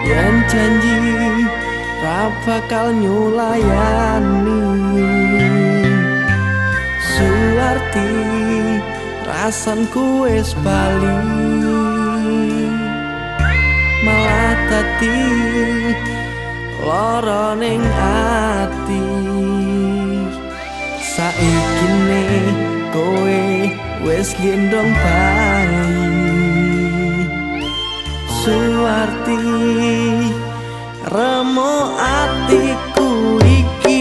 yen janji ra bakal nyulayani. Suwarti rasanku wis bali, malah dadi lara ning ati. Saikine kowe wis gendong bayi. Suwarti remo atiku iki.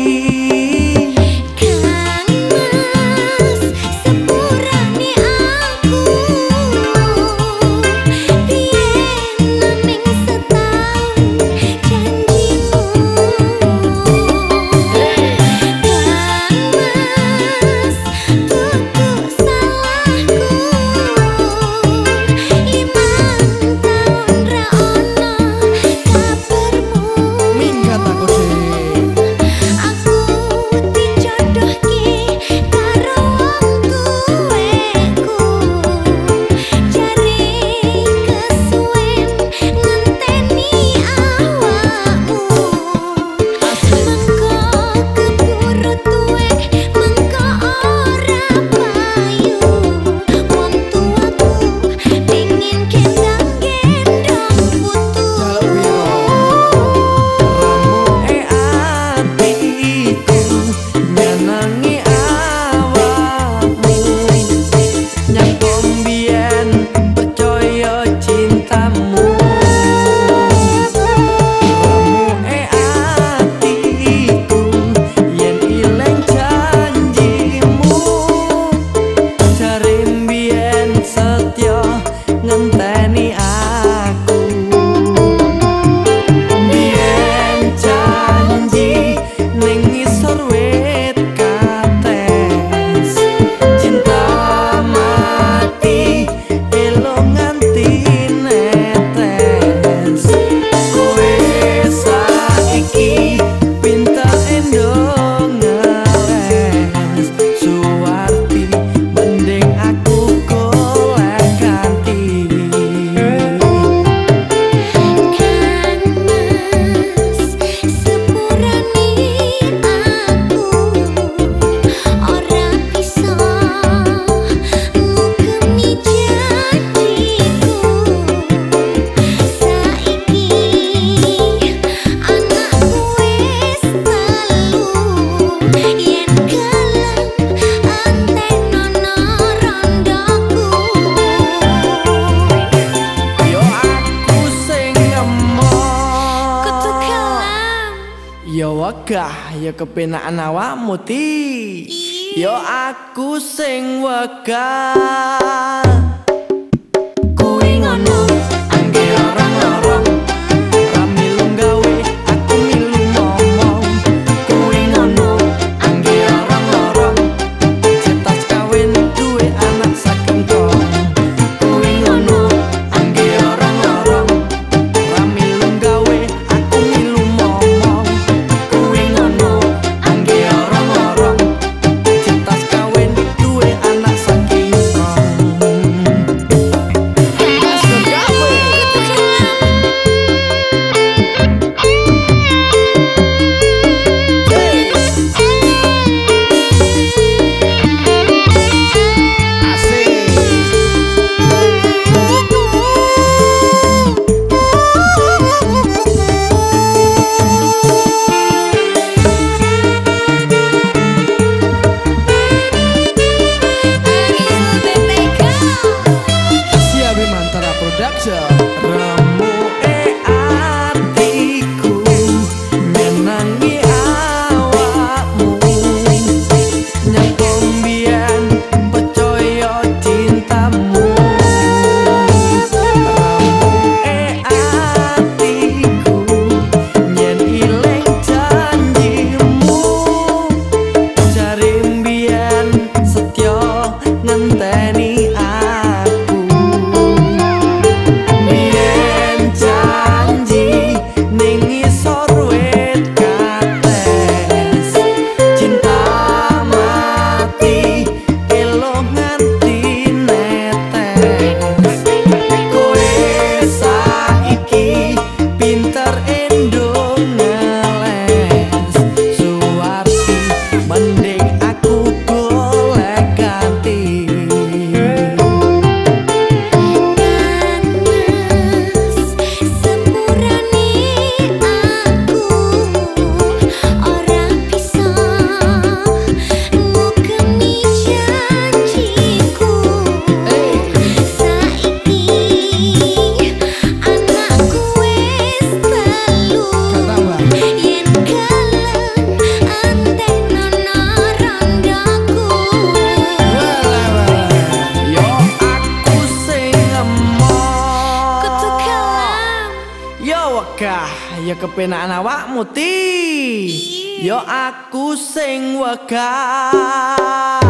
Yo wegah ya kepenakan awakmu ti. Yo aku sing wegah. Kuwi ngono angge orang-orang ra milu gawe aku milu ngomong. Kuwi ngono angge orang-orang cetas kawin duwe anak saking kong. Kuwi ngono angge orang-orang ra milu gawe aku milu ngomong. Kuwi ngono angge orang-orang cetas kawin duwe anak saking kong. Yo wegah, ya kepenakan awakmu ti. Yo aku sing wegah.